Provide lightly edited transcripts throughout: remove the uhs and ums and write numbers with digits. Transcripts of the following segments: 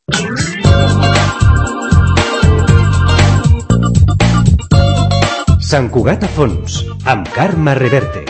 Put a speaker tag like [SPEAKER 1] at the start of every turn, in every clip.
[SPEAKER 1] Sant Cugat a fons, amb Carme Reverte.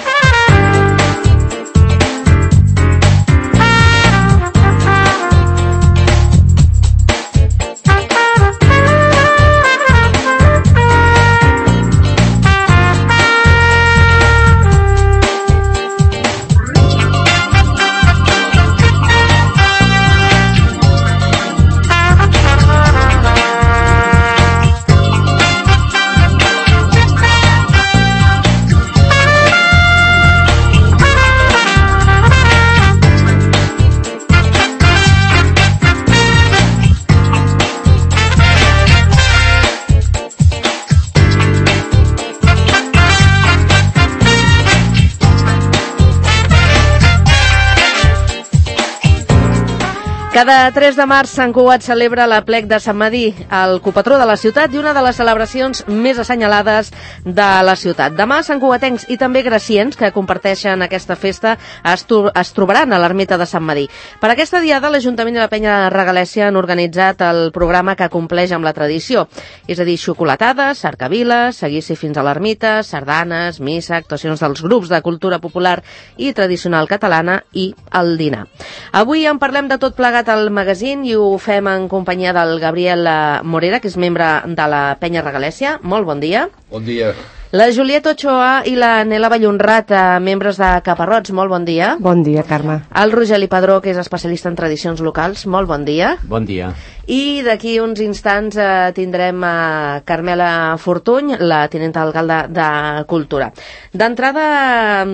[SPEAKER 2] Cada 3 de març Sant Cugat celebra l'Aplec de Sant Medir, el copatró de la ciutat i una de les celebracions més assenyalades de la ciutat. Demà santcugatencs i també graciens que comparteixen aquesta festa es trobaran a l'ermita de Sant Medir. Per aquesta diada l'Ajuntament i la Penya Regalèssia han organitzat el programa que compleix amb la tradició, és a dir, xocolatades, cercaviles, seguici fins a l'ermita, sardanes, missa, actuacions dels grups de cultura popular i tradicional catalana i el dinar. Avui en parlem de tot plegat al magazín i ho fem en companyia del Gabriel Morera, que és membre de la Penya Regalèssia. Molt bon dia.
[SPEAKER 3] Bon dia.
[SPEAKER 2] La Julieta Ochoa i la Nela Vallhonrat, membres de Caparrots. Molt bon dia.
[SPEAKER 4] Bon dia, Carme.
[SPEAKER 2] El Rogeli Padró, que és especialista en tradicions locals. Molt bon dia.
[SPEAKER 5] Bon dia.
[SPEAKER 2] I d'aquí uns instants tindrem a Carmela Fortuny, la tinenta d'alcalde de Cultura. D'entrada,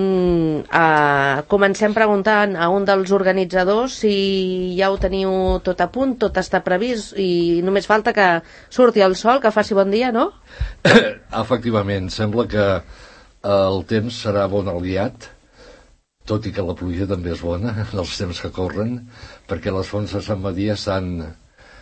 [SPEAKER 2] comencem preguntant a un dels organitzadors si ja ho teniu tot a punt, tot està previst i només falta que surti el sol, que faci bon dia, no?
[SPEAKER 3] Efectivament, sembla que el temps serà bon aliat, tot i que la pluja també és bona, els temps que corren, perquè les fonts de Sant Medir estan...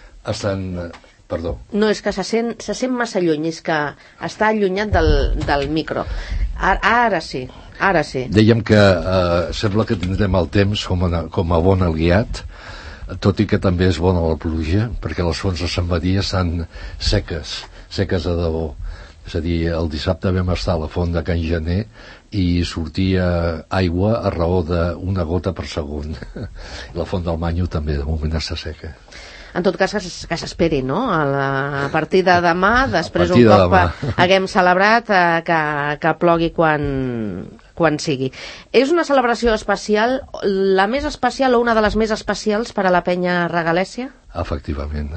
[SPEAKER 3] Perdó.
[SPEAKER 2] No, és que se sent massa lluny, és que està allunyat del micro. Ara sí.
[SPEAKER 3] Dèiem que sembla que tindrem el temps com a bon aliat, tot i que també és bona la pluja, perquè les fonts de Sant Medir estan seques de debò. És a dir, el dissabte vam estar a la font de Can Gener i sortia aigua a raó d'una gota per segon. La font del Manyo també, de moment, està seca.
[SPEAKER 2] En tot cas, que s'esperi, no? A partir de demà, després un cop haguem celebrat, que plogui quan sigui. És una celebració especial, la més especial o una de les més especials per a la Penya Regalèssia?
[SPEAKER 3] Efectivament.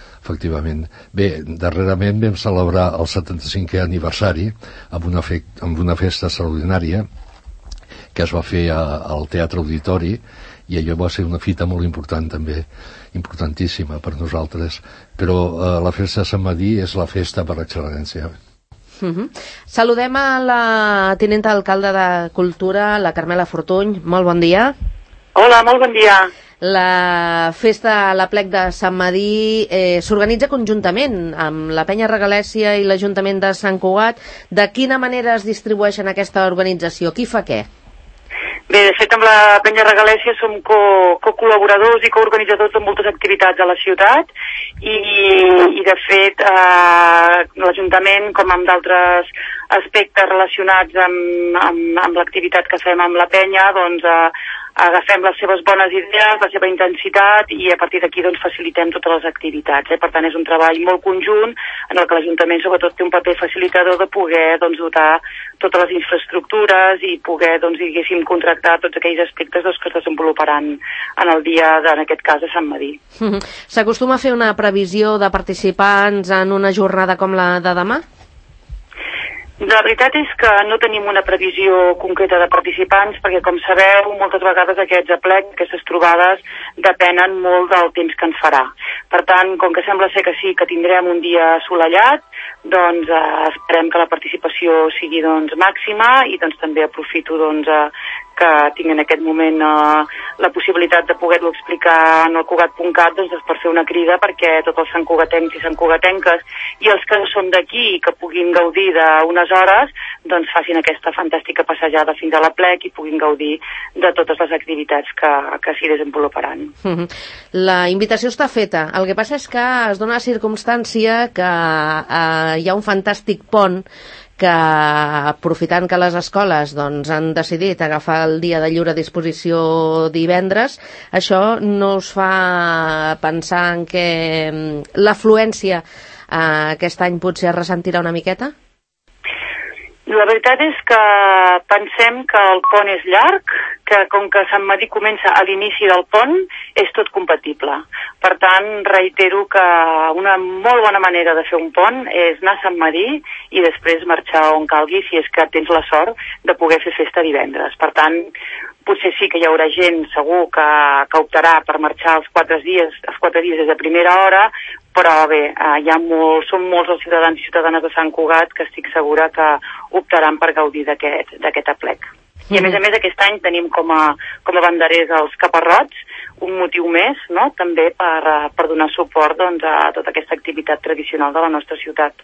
[SPEAKER 3] Bé, darrerament vam celebrar el 75è aniversari amb una festa extraordinària que es va fer al Teatre Auditori, i allò va ser una fita molt important també, importantíssima per nosaltres, però la festa de Sant Medir és la festa per excel·lència.
[SPEAKER 2] Saludem a la tinenta d'alcalde de Cultura, la Carmela Fortuny. Molt bon dia.
[SPEAKER 6] Hola, molt bon dia.
[SPEAKER 2] La festa, l'Aplec de Sant Medir, s'organitza conjuntament amb la Penya Regalèssia i l'Ajuntament de Sant Cugat. De quina manera es distribueixen aquesta organització? Qui fa què?
[SPEAKER 6] Bé, de fet, amb la Penya Regalèssia som co-col·laboradors i coorganitzadors de moltes activitats a la ciutat i de fet, l'Ajuntament, com amb d'altres aspectes relacionats amb l'activitat que fem amb la Penya, doncs agafem les seves bones idees, la seva intensitat i a partir d'aquí doncs facilitem totes les activitats. Per tant, és un treball molt conjunt en el que l'Ajuntament sobretot té un paper facilitador de poder dotar totes les infraestructures i poder, diguéssim, contractar tots aquells aspectes que es desenvoluparan en el dia, en aquest cas, a Sant Medir.
[SPEAKER 2] S'acostuma a fer una previsió de participants en una jornada com la de demà?
[SPEAKER 6] La veritat és que no tenim una previsió concreta de participants perquè, com sabeu, moltes vegades aquests aplecs, aquestes trobades, depenen molt del temps que ens farà. Per tant, com que sembla ser que sí, que tindrem un dia assolellat, doncs esperem que la participació sigui màxima i també aprofito que tinc en aquest moment la possibilitat de poder-ho explicar en el Cugat.cat, doncs per fer una crida perquè tots els santcugatencs i santcugatenques i els que no són d'aquí que puguin gaudir d'unes hores, doncs facin aquesta fantàstica passejada fins a l'Aplec i puguin gaudir de totes les activitats que s'hi desenvoluparan.
[SPEAKER 2] La invitació està feta. El que passa és que es dona la circumstància que hi ha un fantàstic pont que, aprofitant que les escoles doncs, han decidit agafar el dia de lliure disposició divendres, això no us fa pensar en que l'afluència aquest any potser es ressentirà una miqueta?
[SPEAKER 6] La veritat és que pensem que el pont és llarg, que com que Sant Medir comença a l'inici del pont, és tot compatible. Per tant, reitero que una molt bona manera de fer un pont és anar a Sant Medir i després marxar on calgui, si és que tens la sort de poder fer festa divendres. Per tant, potser sí que hi haurà gent, segur, que optarà per marxar els 4 dies des de primera hora, però bé, són molts els ciutadans i ciutadanes de Sant Cugat que estic segura que optaran per gaudir d'aquest aplec. I a més aquest any tenim com a banderers els caparrots, un motiu més, no?, també per donar suport doncs, a tota aquesta activitat tradicional de la nostra ciutat.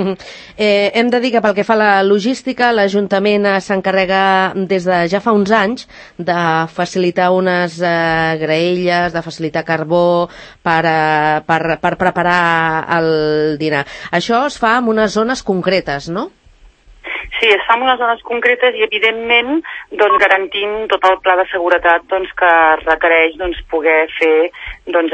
[SPEAKER 2] Hem de dir que pel que fa a la logística, l'Ajuntament s'encarrega des de ja fa uns anys de facilitar unes graelles, de facilitar carbó per preparar el dinar. Això es fa en unes zones concretes, no?
[SPEAKER 6] Sí, es fa en unes zones concretes i, evidentment, doncs, garantint tot el pla de seguretat doncs, que requereix doncs, poder fer doncs,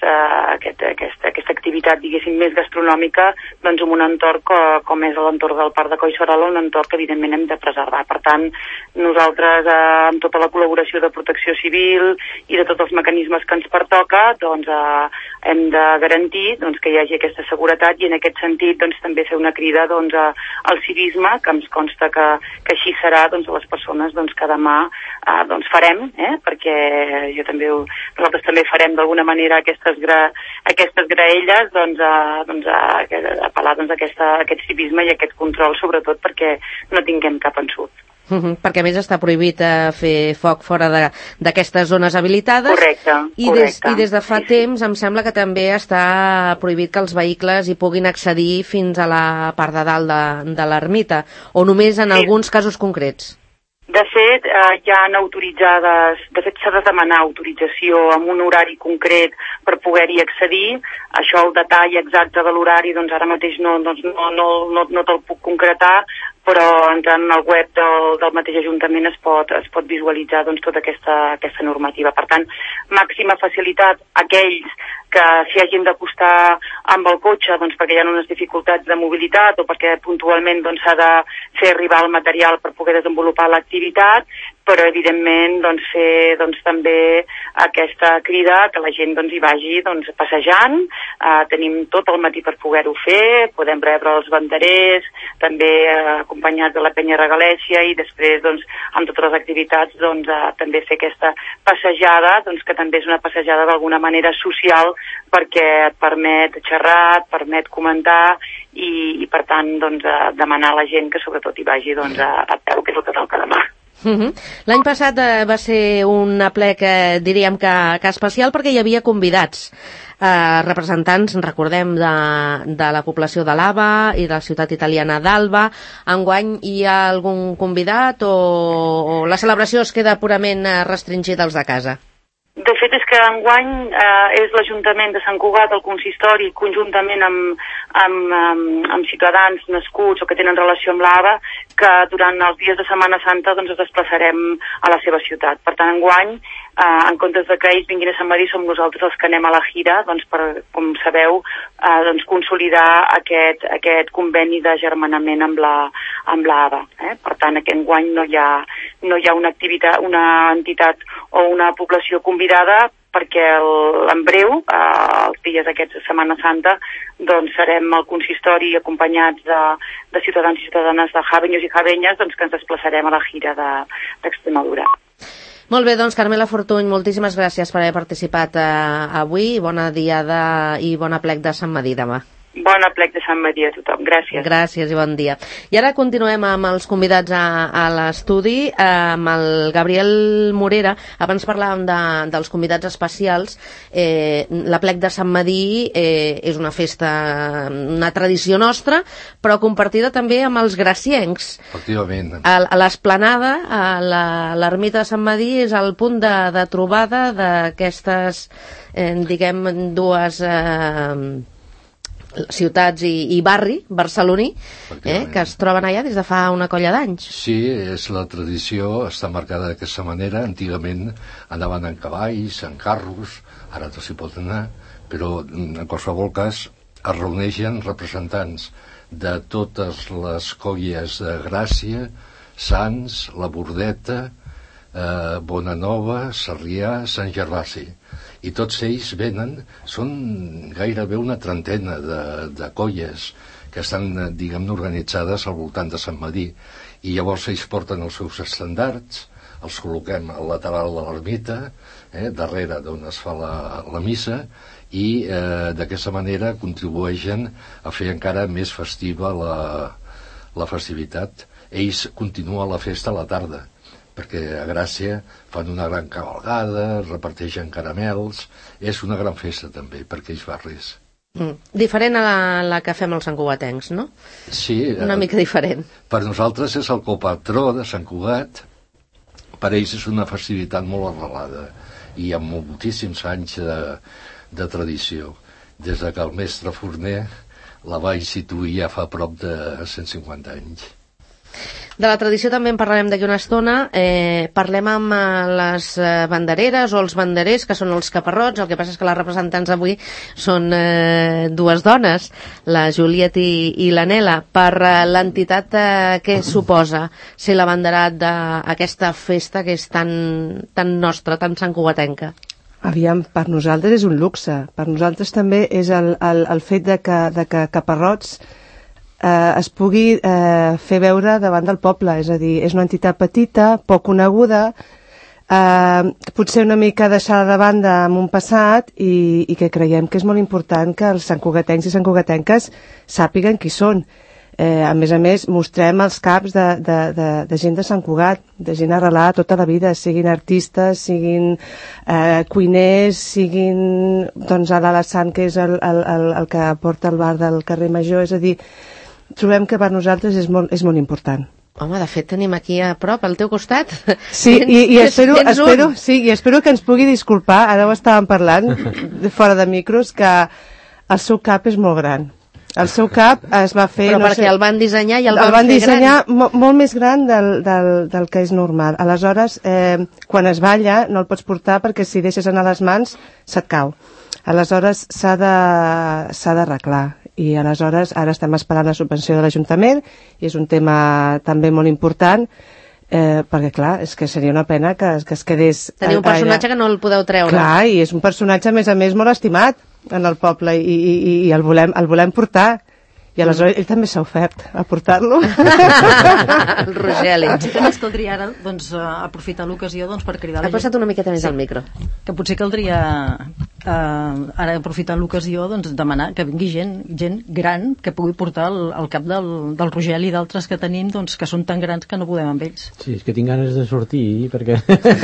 [SPEAKER 6] aquesta activitat, diguéssim, més gastronòmica doncs, en un entorn com és l'entorn del Parc de Collserola, un entorn que, evidentment, hem de preservar. Per tant, nosaltres, amb tota la col·laboració de Protecció Civil i de tots els mecanismes que ens pertoca, doncs, hem de garantir doncs, que hi hagi aquesta seguretat i, en aquest sentit, doncs, també fer una crida doncs, al civisme, que ens consta que així serà doncs, a les persones doncs, que demà doncs, farem, perquè nosaltres també farem d'alguna manera aquestes graelles doncs, apel·lar doncs, a aquest civisme i a aquest control, sobretot perquè no tinguem cap ensurt.
[SPEAKER 2] Perquè a més està prohibit fer foc fora d'aquestes zones habilitades.
[SPEAKER 6] Correcte.
[SPEAKER 2] I des de fa temps em sembla que també està prohibit que els vehicles hi puguin accedir fins a la part de dalt de l'ermita, o només en alguns casos concrets.
[SPEAKER 6] De fet, ja han autoritzades, de fet s'ha de demanar autorització amb un horari concret per poder-hi accedir. Això, el detall exacte de l'horari, doncs ara mateix no te'l puc concretar, però entrant al web del mateix Ajuntament es pot visualitzar doncs, tota aquesta normativa. Per tant, màxima facilitat a aquells que s'hi hagin d'acostar amb el cotxe doncs, perquè hi ha unes dificultats de mobilitat o perquè puntualment doncs, s'ha de fer arribar el material per poder desenvolupar l'activitat, però evidentment doncs, fer doncs, també aquesta crida que la gent doncs, hi vagi doncs, passejant. Tenim tot el matí per poder-ho fer, podem rebre els banderers, també acompanyats de la Penya Regalècia i després doncs, amb totes les activitats doncs, també fer aquesta passejada, doncs, que també és una passejada d'alguna manera social perquè et permet xerrar, et permet comentar i per tant doncs, demanar a la gent que sobretot hi vagi doncs, a peu, que és el que toca demà.
[SPEAKER 2] L'any passat va ser un aplec, diríem que especial, perquè hi havia convidats, representants, recordem, de la població de l'Ava i de la ciutat italiana d'Alba. Enguany hi ha algun convidat o la celebració es queda purament restringida als de casa?
[SPEAKER 6] De fet, és que enguany és l'Ajuntament de Sant Cugat, el consistori, conjuntament amb ciutadans nascuts o que tenen relació amb l'AVA, que durant els dies de Setmana Santa doncs, es desplaçarem a la seva ciutat. Per tant, enguany, en comptes de que ells vinguin a Sant Medir, som nosaltres els que anem a la gira doncs, per, com sabeu, doncs, consolidar aquest conveni de germanament amb l'AVA. Per tant, aquest enguany no hi ha una entitat o una població convidada, perquè en breu, els dies aquests de Setmana Santa, doncs serem al consistori acompanyats de ciutadans i ciutadanes de javenyos i javenyes doncs, que ens desplaçarem a la gira d'Extremadura.
[SPEAKER 2] Molt bé, doncs Carmela Fortuny, moltíssimes gràcies per haver participat avui. Bona diada i bon aplec de Sant Medir demà.
[SPEAKER 6] Bon aplec de Sant Madí a tothom. Gràcies.
[SPEAKER 2] Gràcies i bon dia. I ara continuem amb els convidats a l'estudi, amb el Gabriel Morera. Abans parlàvem dels convidats especials. L'aplec de Sant Madí és una festa, una tradició nostra, però compartida també amb els graciencs.
[SPEAKER 3] Efectivament.
[SPEAKER 2] A l'esplanada, a l'ermita de Sant Madí, és el punt de trobada d'aquestes, diguem, dues ciutats i barri barceloní, que es troben allà des de fa una colla d'anys.
[SPEAKER 3] Sí, és la tradició, està marcada d'aquesta manera. Antigament anaven en cavalls, en carros, ara no s'hi pot anar, però en qualsevol cas es reuneixen representants de totes les colles de Gràcia, Sants, La Bordeta, Bonanova, Sarrià, Sant Gervasi. I tots ells venen, són gairebé una trentena de colles que estan, diguem-ne, organitzades al voltant de Sant Madí. I llavors ells porten els seus estandards, els col·loquem al lateral de l'ermita, darrere d'on es fa la missa, i d'aquesta manera contribueixen a fer encara més festiva la festivitat. Ells continuen la festa a la tarda, perquè a Gràcia fan una gran cavalgada, reparteixen caramels, és una gran festa també per aquells barris.
[SPEAKER 2] Diferent a la que fem els santcugatencs, no?
[SPEAKER 3] Sí.
[SPEAKER 2] Una mica diferent.
[SPEAKER 3] Per nosaltres és el copatró de Sant Cugat, per ells és una festivitat molt arrelada i amb moltíssims anys de tradició, des que el mestre Forner la va instituir ja fa prop de 150 anys.
[SPEAKER 2] De la tradició també en parlarem d'aquí una estona. Parlem amb les bandereres o els banderers, que són els caparrots. El que passa és que les representants avui són dues dones, la Juliet i la Nela. Per l'entitat, què suposa ser l'abanderat d'aquesta festa que és tan nostra, tan santcugatenca?
[SPEAKER 4] Aviam, per nosaltres és un luxe. Per nosaltres també és el fet de que Caparrots es pugui fer veure davant del poble, és a dir, és una entitat petita, poc coneguda, potser una mica deixada de banda amb un passat i que creiem que és molt important que els santcugatencs i santcugatenques sàpiguen qui són. A més, mostrem els caps de gent de Sant Cugat, de gent arrelada tota la vida, siguin artistes, siguin cuiners, siguin doncs, l'Alassane, que és el que porta el bar del carrer Major. És a dir, trobem que per nosaltres és molt important.
[SPEAKER 2] Home, de fet, tenim aquí a prop, al teu costat.
[SPEAKER 4] Sí, i espero que ens pugui disculpar, ara ho estàvem parlant, fora de micros, que el seu cap és molt gran. El seu cap es va fer...
[SPEAKER 2] Però perquè el van dissenyar i el van fer gran. El van
[SPEAKER 4] dissenyar molt més gran del que és normal. Aleshores, quan es balla, no el pots portar perquè si deixes anar les mans, se't cau. Aleshores, s'ha d'arreglar. I aleshores, ara estem esperant la subvenció de l'Ajuntament, i és un tema també molt important, perquè clar, és que seria una pena que es quedés...
[SPEAKER 2] Teniu un personatge que no el podeu treure.
[SPEAKER 4] Clar, i és un personatge, a més, molt estimat en el poble, i el volem portar, i aleshores ell també s'ha ofert a portar-lo.
[SPEAKER 2] El Rogeli.
[SPEAKER 5] Potser que ens caldria ara aprofitar l'ocasió per cridar la gent.
[SPEAKER 2] Ha passat una miqueta més al micro.
[SPEAKER 5] Que potser caldria ara aprofitar l'ocasió demanar que vingui gent gran que pugui portar el cap del Rogeli i d'altres que tenim, que són tan grans que no podem amb ells.
[SPEAKER 7] Sí, és que tinc ganes de sortir perquè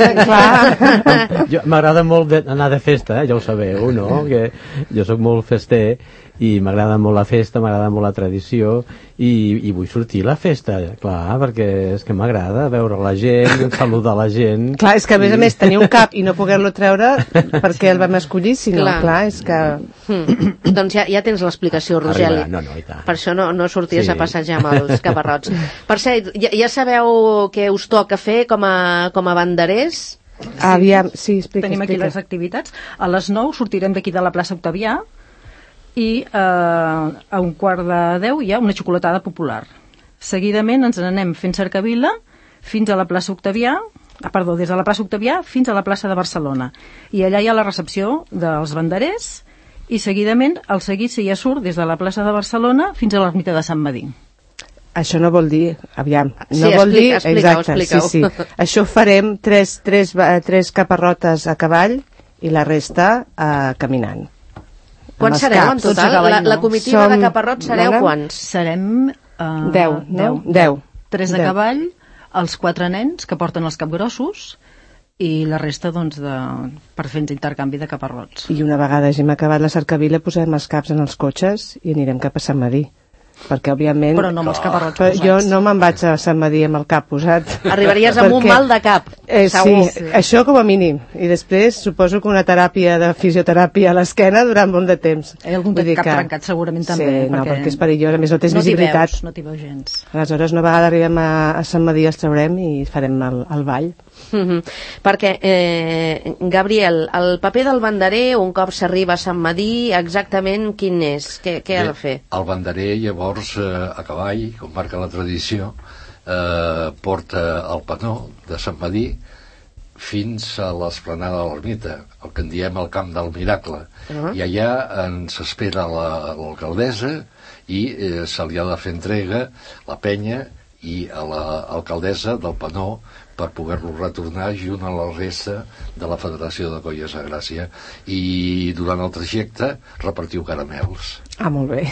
[SPEAKER 4] Clar.
[SPEAKER 7] M'agrada molt anar de festa, ja ho sabeu, no? Que jo sóc molt fester i m'agrada molt la festa, m'agrada molt la tradició i vull sortir a la festa, clar, perquè és que m'agrada veure la gent, saludar la gent.
[SPEAKER 4] Clar, és que a més tenir un cap i no poder-lo treure perquè el vam escollir, sinó, clar, és que...
[SPEAKER 2] Doncs ja tens l'explicació, Rogeli.
[SPEAKER 7] No, i tant.
[SPEAKER 2] Per això no sorties a passejar amb els caparrots. Per cert, ja sabeu què us toca fer com a banderers?
[SPEAKER 4] Aviam, sí, explica.
[SPEAKER 5] Tenim aquí les activitats. A les 9 sortirem d'aquí de la plaça Octavià i a 9:45 hi ha una xocolatada popular. Seguidament ens n'anem fent cercavila fins a la plaça Octavià, des de la plaça Octavià fins a la plaça de Barcelona. I allà hi ha la recepció dels banderers i seguidament el seguici ja surt des de la plaça de Barcelona fins a l'ermita de Sant Madí.
[SPEAKER 4] Això no vol dir, aviam,
[SPEAKER 2] no vol dir... Explica-ho.
[SPEAKER 4] Sí. Això farem tres caparrotes a cavall i la resta caminant.
[SPEAKER 2] Quants sereu en total? La comitiva de Caparrot sereu quants?
[SPEAKER 5] Serem
[SPEAKER 4] 10, no? 10.
[SPEAKER 5] 3 a cavall, els 4 nens que porten els capgrossos i la resta, doncs, per fer intercanvi de caparrots.
[SPEAKER 4] I una vegada hàgim acabat la cercavila posem els caps en els cotxes i anirem cap a Sant Madí. Perquè, òbviament...
[SPEAKER 5] Però no amb els caparrots posats.
[SPEAKER 4] Jo no me'n vaig a Sant Madí amb el cap posat.
[SPEAKER 2] Arribaries amb un mal de cap, segur.
[SPEAKER 4] Sí, això com a mínim. I després suposo que una teràpia de fisioteràpia a l'esquena durant molt de temps.
[SPEAKER 5] Hi ha algun cap trencat segurament també.
[SPEAKER 4] Sí, perquè és perillós, a més no tens visibilitat.
[SPEAKER 5] No t'hi veus gens.
[SPEAKER 4] Aleshores, una vegada arribem a Sant Madí els traurem i farem el ball.
[SPEAKER 2] Perquè, Gabriel, el paper del banderer, un cop s'arriba a Sant Madí, exactament quin és? Què ha de fer?
[SPEAKER 3] El banderer, llavors, a cavall, com marca la tradició, porta el panó de Sant Madí fins a l'esplanada de l'ermita, el que en diem el camp del miracle. I allà ens espera l'alcaldessa i se li ha de fer entrega la penya i a l'alcaldessa del panó per poder-lo retornar junt a la resta de la Federació de Colles de Gràcia, i durant el trajecte repartiu caramels.
[SPEAKER 4] Molt bé.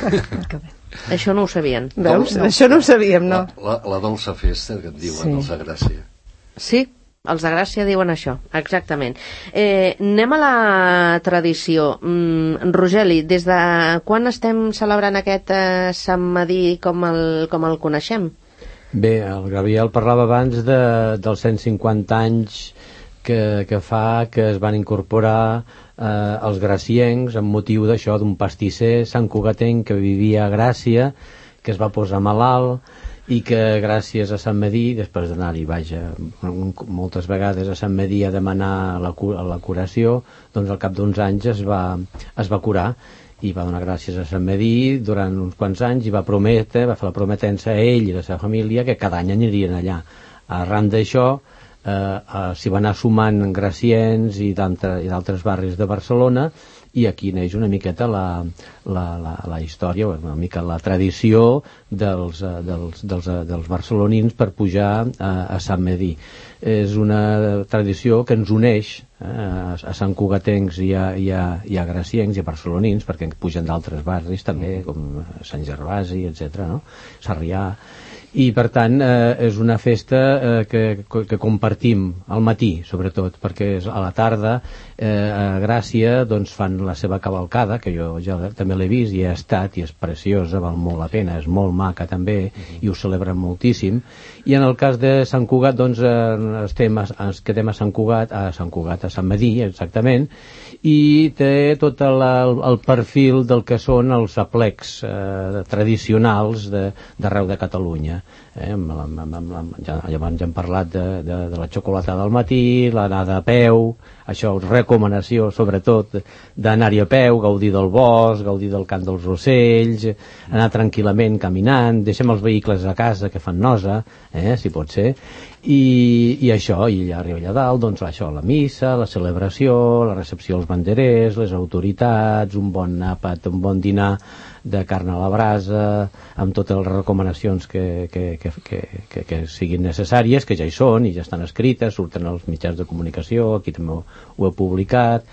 [SPEAKER 2] Això no ho sabien.
[SPEAKER 4] Veus? Això no ho sabíem, no?
[SPEAKER 3] La dolça festa que en diuen els de Gràcia.
[SPEAKER 2] Sí, els de Gràcia diuen això, exactament. Anem a la tradició. Rogeli, des de quan estem celebrant aquest Sant Madí com el coneixem?
[SPEAKER 7] Bé, el Gabriel parlava abans dels 150 anys que fa que es van incorporar els graciencs amb motiu d'això, d'un pastisser santcugatenc que vivia a Gràcia, que es va posar malalt i que gràcies a Sant Madí, després d'anar-hi, moltes vegades a Sant Madí a demanar la curació, doncs al cap d'uns anys es va curar i va donar gràcies a Sant Madí durant uns quants anys i va fer la prometença a ell i a la seva família que cada any anirien allà. Arran d'això s'hi va anar sumant graciens i d'altres barris de Barcelona, i aquí neix una miqueta la història, una mica la tradició dels barcelonins per pujar a Sant Madí. És una tradició que ens uneix a santcugatencs i a graciencs i a barcelonins, perquè pugen d'altres barris també, com Sant Gervasi, etc., no? Sarrià. I per tant és una festa que compartim al matí, sobretot, perquè a la tarda a Gràcia doncs fan la seva cavalcada, que jo ja també l'he vist i he estat, i és preciosa, val molt la pena, és molt maca també, i ho celebren moltíssim. I en el cas de Sant Cugat doncs ens quedem a Sant Cugat, a Sant Madí exactament, i té tot el perfil del que són els aplecs tradicionals d'arreu de Catalunya. Llavors ja hem parlat de la xocolatada al matí, l'anada a peu, això, recomanació sobretot d'anar-hi a peu, gaudir del bosc, gaudir del cant dels ocells, anar tranquil·lament caminant, deixem els vehicles a casa que fan nosa, si pot ser, i això, i arriba allà dalt, doncs això, la missa, la celebració, la recepció als banderers, les autoritats, un bon àpat, un bon dinar de carn a la brasa, amb totes les recomanacions que siguin necessàries, que ja hi són i ja estan escrites, surten als mitjans de comunicació, aquí també ho he publicat.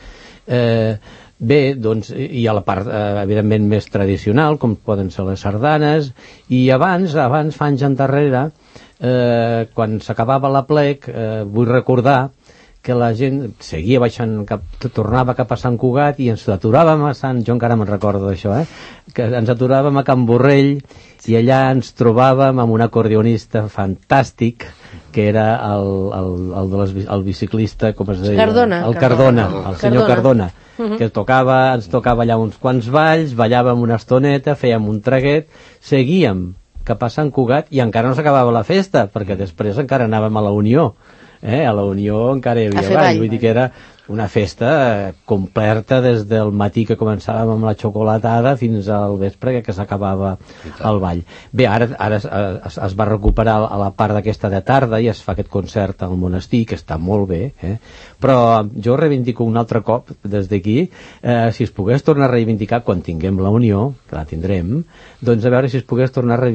[SPEAKER 7] Bé, doncs hi ha la part evidentment més tradicional, com poden ser les sardanes, i abans fa anys endarrere, quan s'acabava l'aplec, vull recordar que la gent seguia baixant, tornava cap a Sant Cugat i ens aturàvem a jo encara me'n recordo d'això, que ens aturàvem a Can Borrell i allà ens trobàvem amb un acordionista fantàstic que era el biciclista, com es deia? El Cardona, el senyor Cardona, que ens tocava allà uns quants balls, ballàvem una estoneta, fèiem un traguet, seguíem cap a Sant Cugat i encara no s'acabava la festa, perquè després encara anàvem a la Unió. A la Unió encara hi havia ball, vull dir que era una festa completa des del matí que començàvem amb la xocolatada fins al vespre que s'acabava el ball. Bé, ara es va recuperar a la part d'aquesta de tarda i es fa aquest concert al monestir, que està molt bé, però jo reivindico un altre cop des d'aquí, si es pogués tornar a reivindicar quan tinguem la Unió, que la tindrem, doncs a veure si es pogués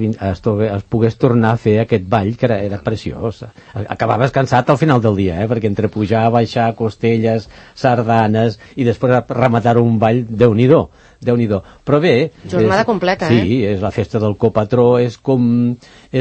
[SPEAKER 7] tornar a fer aquest ball, que era preciós. Acabaves cansat al final del dia, perquè entre pujar, baixar, costelles, xerrameques, sardanes, i després rematar un ball, Déu-n'hi-do. Però bé...
[SPEAKER 2] Jornada completa,
[SPEAKER 7] sí, és la festa del copatró, és com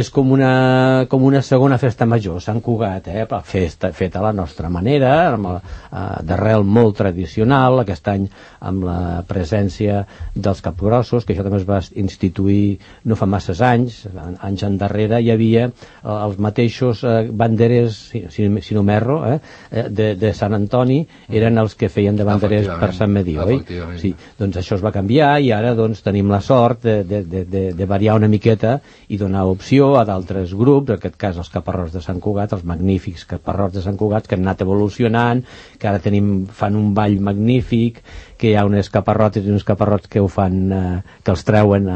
[SPEAKER 7] una segona festa major, Sant Cugat, feta a la nostra manera, d'arrel molt tradicional, aquest any amb la presència dels capgrossos, que això també es va instituir no fa masses anys endarrere hi havia els mateixos banderes, si no m'erro, de Sant Antoni, eren els que feien de banderes per Sant Medí, oi? Sí, doncs això es va canviar i ara doncs tenim la sort de variar una miqueta i donar opció a d'altres grups, en aquest cas els caparrots de Sant Cugat, els magnífics caparrots de Sant Cugat, que han anat evolucionant, que ara fan un ball magnífic, que hi ha unes caparrotes i uns caparrots que ho fan, que els treuen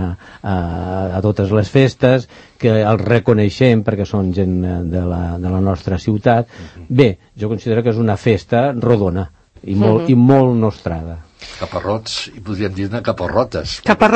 [SPEAKER 7] a totes les festes, que els reconeixem perquè són gent de la nostra ciutat. Bé, jo considero que és una festa rodona i molt nostrada.
[SPEAKER 3] Caparrots, i podríem dir caparrotes.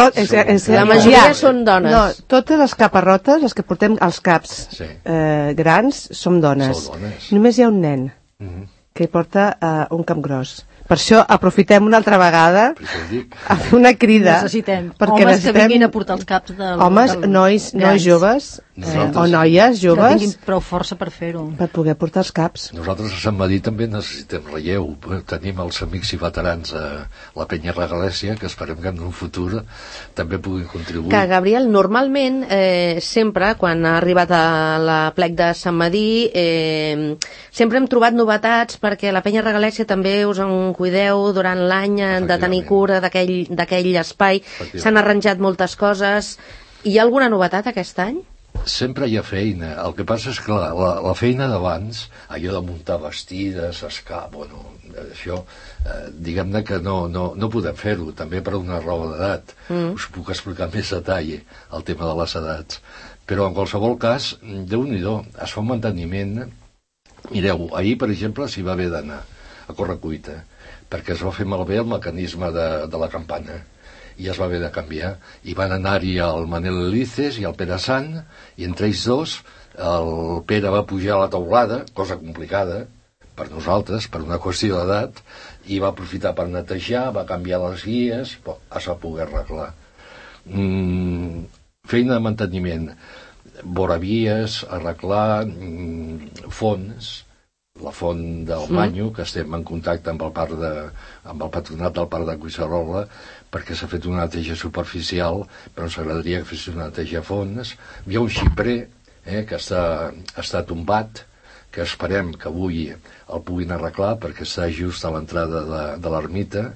[SPEAKER 2] La majoria són dones.
[SPEAKER 4] No, totes les caparrotes, les que portem als caps grans, som dones. Només hi ha un nen que porta un capgròs. Per això aprofitem una altra vegada a fer una crida.
[SPEAKER 5] Necessitem homes que vinguin a portar els caps
[SPEAKER 4] homes, nois joves o noies joves
[SPEAKER 5] que tinguin prou força per fer-ho,
[SPEAKER 4] per poder portar els caps.
[SPEAKER 3] Nosaltres a Sant Medí també necessitem relleu. Tenim els amics i veterans a la Penya Regalèsia, que esperem que en un futur també puguin contribuir.
[SPEAKER 2] Que, Gabriel, normalment sempre quan ha arribat a la plec de Sant Medí sempre hem trobat novetats, perquè la Penya Regalèsia també us en cuideu durant l'any de tenir cura d'aquell espai. S'han arranjat moltes coses. Hi ha alguna novetat aquest any?
[SPEAKER 3] Sempre hi ha feina. El que passa és que la feina d'abans, allò de muntar vestides, això, diguem-ne que no podem fer-ho, també per una raó d'edat. Us puc explicar més detall el tema de les edats. Però en qualsevol cas, Déu-n'hi-do, es fa un manteniment. Mireu, ahir, per exemple, s'hi va haver d'anar a correcuita, perquè es va fer malbé el mecanisme de la campana i es va haver de canviar, i van anar-hi el Manel Elices i el Pere Sant, i entre ells dos el Pere va pujar a la teulada, cosa complicada per nosaltres, per una qüestió d'edat, i va aprofitar per netejar, va canviar les guies, es va poder arreglar. Feina de manteniment, voravies, arreglar, fons, la font del Banyo, que estem en contacte amb el patronat del Parc de Collserola, perquè s'ha fet una neteja superficial, però ens agradaria que fes una neteja a fons. Hi ha un xiprer que està tombat, que esperem que avui el puguin arreglar, perquè està just a l'entrada de l'ermita.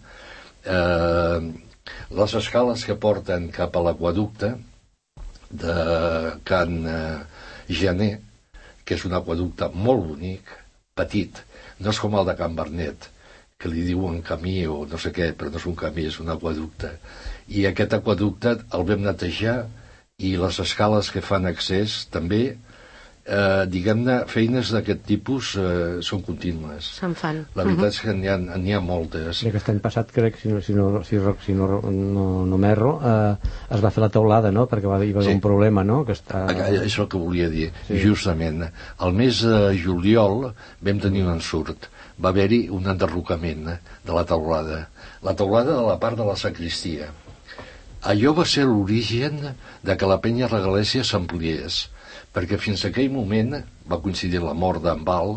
[SPEAKER 3] Les escales que porten cap a l'aqüeducte de Can Janer, que és un aqüeducte molt bonic, petit, no és com el de Can Bernet, que li diuen camí o no sé què, però no és un camí, és un aqüeducte. I aquest aqüeducte el vam netejar, i les escales que fan accés també, diguem-ne, feines d'aquest tipus són contínues.
[SPEAKER 2] Se'n fan.
[SPEAKER 3] La veritat és que n'hi ha moltes.
[SPEAKER 7] Aquest any passat, crec, si no m'erro, es va fer la teulada, no?, perquè hi va haver un problema, no?, que està...
[SPEAKER 3] Això és el que volia dir, justament. El mes de juliol vam tenir un ensurt. Va haver-hi un enderrocament de la teulada. La teulada de la part de la sagristia. Allò va ser l'origen de que la Penya Regalèsia s'ampliés, perquè fins a aquell moment, va coincidir la mort d'en Val,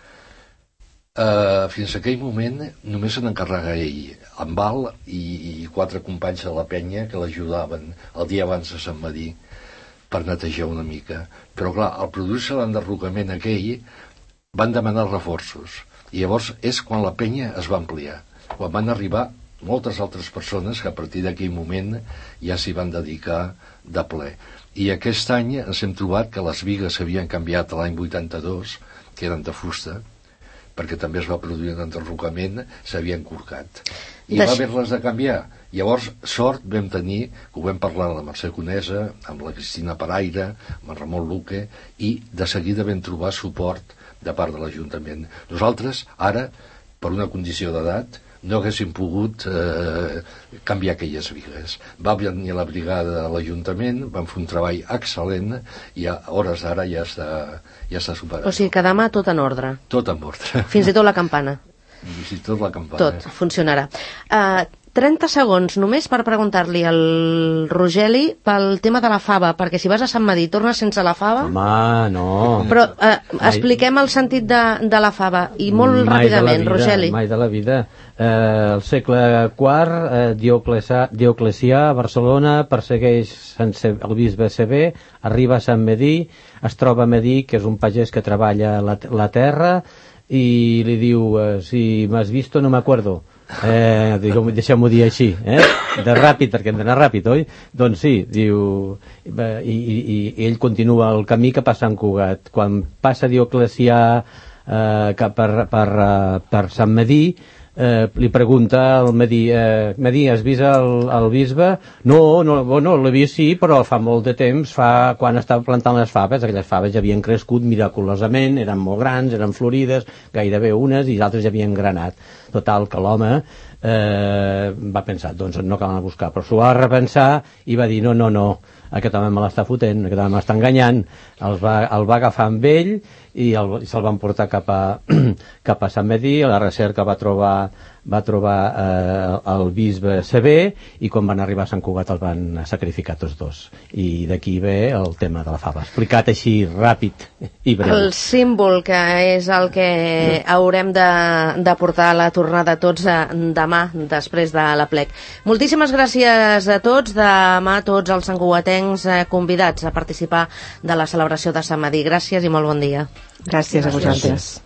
[SPEAKER 3] fins a aquell moment només se n'encarrega ell, en Val i 4 companys de la penya que l'ajudaven el dia abans de Sant Medí per netejar una mica. Però clar, al produir-se l'enderrocament aquell van demanar reforços, i llavors és quan la penya es va ampliar, quan van arribar moltes altres persones que a partir d'aquell moment ja s'hi van dedicar de ple. I aquest any ens hem trobat que les bigues s'havien canviat l'any 82, que eren de fusta, perquè també es va produir un enderrocament, s'havien corcat. I va haver-les de canviar. Llavors, sort vam tenir, que ho vam parlar amb la Mercè Conesa, amb la Cristina Paraire, amb el Ramon Luque, i de seguida vam trobar suport de part de l'Ajuntament. Nosaltres, ara, per una condició d'edat, no haguéssim pogut canviar aquelles bigues. Va venir la brigada de l'Ajuntament, van fer un treball excel·lent, i a hores d'ara ja està superat.
[SPEAKER 2] O sigui que demà tot en ordre.
[SPEAKER 3] Tot en ordre.
[SPEAKER 2] Fins i tot la campana.
[SPEAKER 3] I si tot la campana.
[SPEAKER 2] Tot funcionarà. 30 segons només per preguntar-li al Rogeli pel tema de la fava, perquè si vas a Sant Medir tornes sense la fava.
[SPEAKER 7] Home, no.
[SPEAKER 2] Però expliquem el sentit de la fava i molt ràpidament, Rogeli.
[SPEAKER 7] Mai de la vida. Al segle IV, Dioclecià a Barcelona persegueix el bisbe Sever, arriba a Sant Medir, es troba a Medir, que és un pagès que treballa la terra, i li diu, si m'has visto no m'acuerdo. Deixem-ho dir així, de ràpid, perquè hem d'anar ràpid, oi? Doncs sí, diu, i ell continua el camí cap a Sant Cugat. Quan passa Dioclecià per Sant Medir, li pregunta al Medir, has vist el bisbe? No, l'he vist sí, però fa molt de temps, quan estava plantant les faves, aquelles faves ja havien crescut miraculosament, eren molt grans, eren florides, gairebé unes, i altres ja havien granat. Total, que l'home va pensar, doncs no cal anar a buscar, però s'ho va repensar i va dir, no, aquest home me l'està fotent, aquest home m'està enganyant. El va agafar amb ell i se'l van portar cap a Sant Medir. A la recerca va trobar el bisbe Sever, i quan van arribar a Sant Cugat el van sacrificar tots dos, i d'aquí ve el tema de la fava, explicat així ràpid i breu.
[SPEAKER 2] El símbol que és el que haurem de portar a la tornada tots demà, després de l'aplec. Moltíssimes gràcies a tots. Demà tots els santcugatencs convidats a participar de la celebració de Sant Medir. Gràcies i molt bon dia.
[SPEAKER 4] Gràcies a vosaltres.